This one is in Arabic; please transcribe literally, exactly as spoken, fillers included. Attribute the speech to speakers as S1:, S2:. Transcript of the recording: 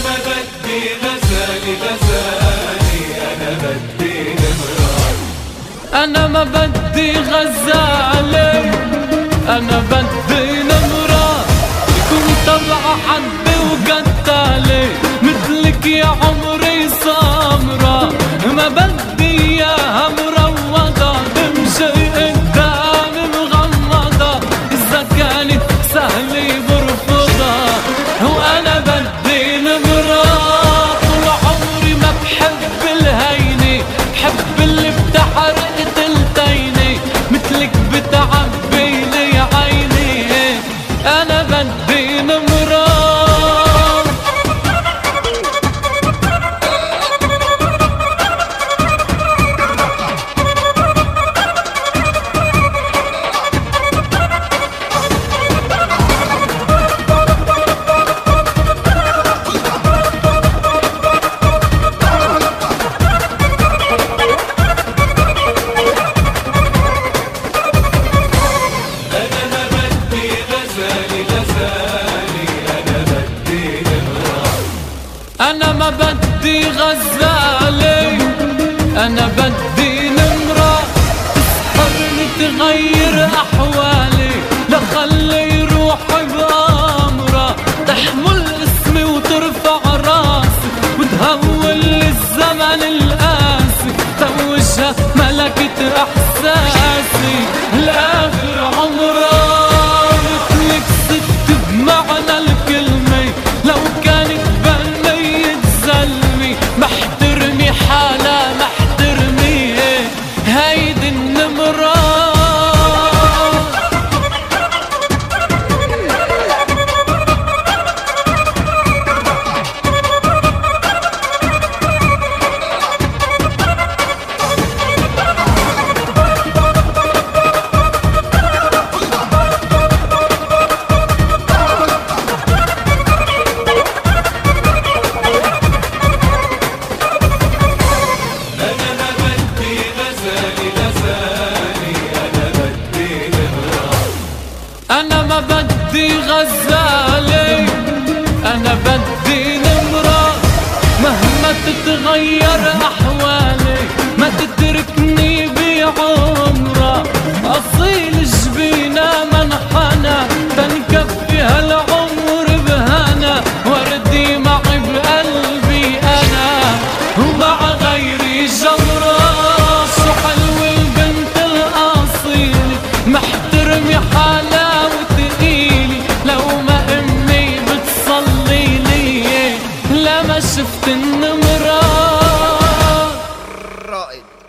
S1: ما بدي غزالي غزالي، أنا بدي نمرة.
S2: أنا ما بدي غزالي، أنا بدي نمرة تكون طبعا حدي وقتالي مثلك يا عمري سمرة. ما بدي إياها مروضة تمشي قدامي مغمضة، إذا كانت سهلة برفضها. وأنا بدي نمرة طول عمري ما بحب الهينة، بحب اللي بتحرق تلتيني مثلك بتعبي لي عيني. أنا بدي نمرة. أنا ما بدي غزالي، أنا بدي نمرة تسحرني تغير أحوالي، لخلي روحي بأمرة تحمل اسمي وترفع راسي وتهول الزمن القاسي، توجها ملكة إحساسي لآخر عمرة. مثلك ست بمعنى الكلمة، لو كانت محترمي حالة محترمي هيدي النمرة. أنا ما بدي غزالي، أنا بدي نمرة مهما تتغير أحوالي ما تتركني بعمرة. أصيل جبينة منحنى تنكفي هالعمر بهنا، وردي معي بقلبي أنا ومع غيري جمرة. شو حلوة البنت الأصيلة محترمي حالة شفت النمرة.
S3: رائد.